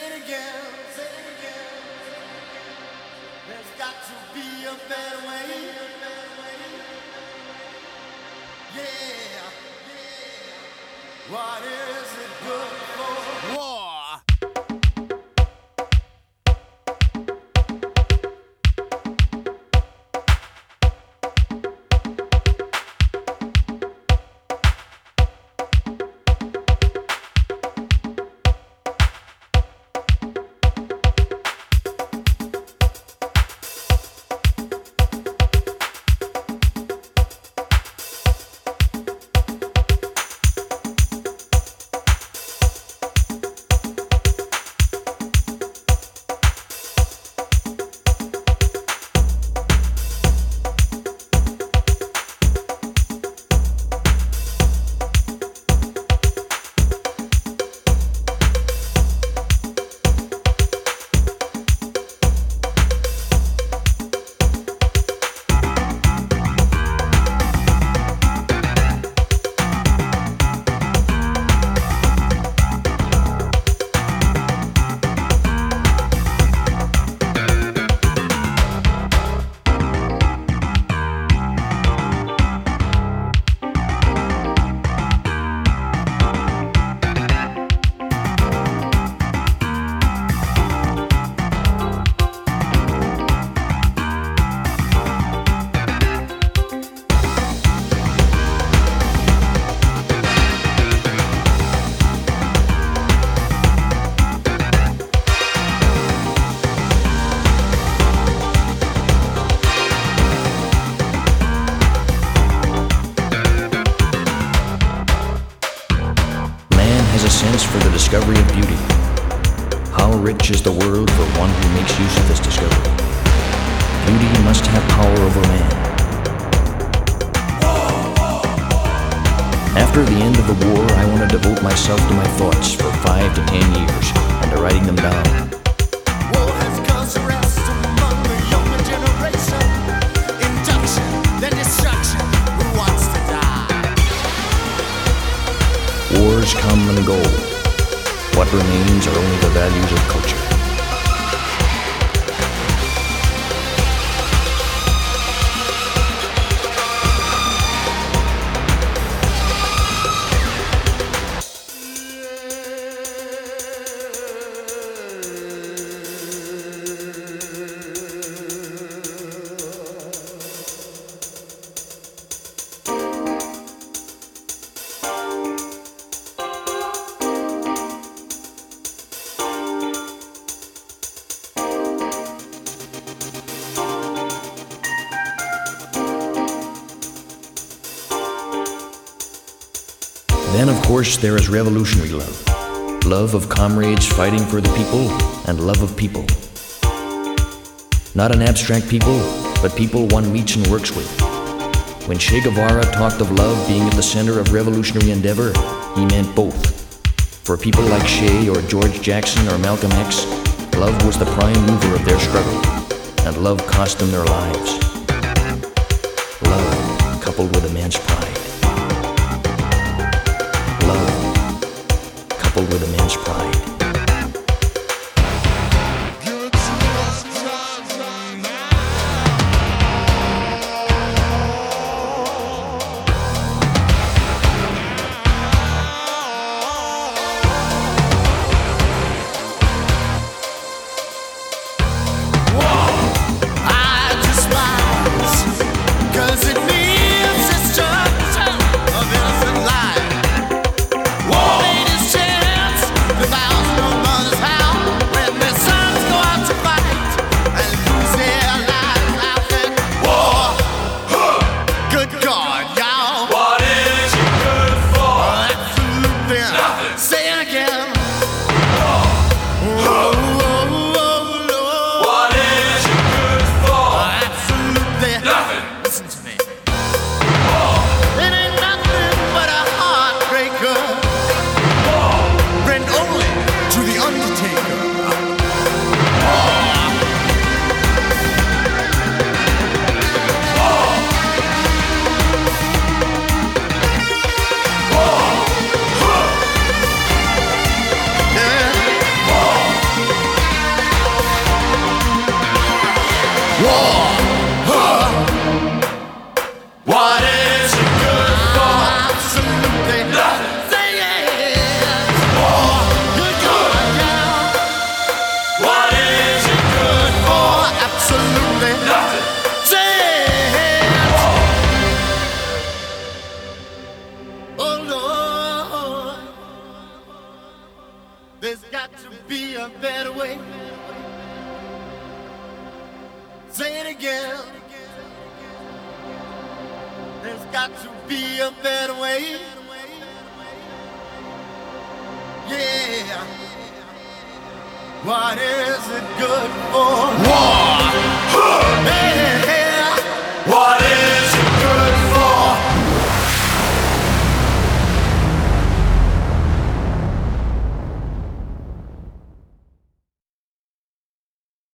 it again, say it again. There's got to be a better way. Yeah. What is it good for? War. Sense for the discovery of beauty. How rich is the world for one who makes use of this discovery. Beauty must have power over man. After the end of the war, I want to devote myself to my thoughts for 5 to 10 years and to writing them down. War has caused rest among the younger generation. Induction, then destruction. Who wants to die? Wars come and go. What remains are only the values of culture. Then, of course, there is revolutionary love. Love of comrades fighting for the people, and love of people. Not an abstract people, but people one meets and works with. When Che Guevara talked of love being at the center of revolutionary endeavor, he meant both. For people like Che or George Jackson or Malcolm X, love was the prime mover of their struggle, and love cost them their lives. Love, coupled with immense pride. Love, coupled with immense pride. What is What is it good for? Absolutely nothing. Say it. Good, yeah. What is it good for? Absolutely nothing. Say it. Oh Lord, there's got to be a better way. Say it again. There's got to be a better way. Yeah. What is it good for? War.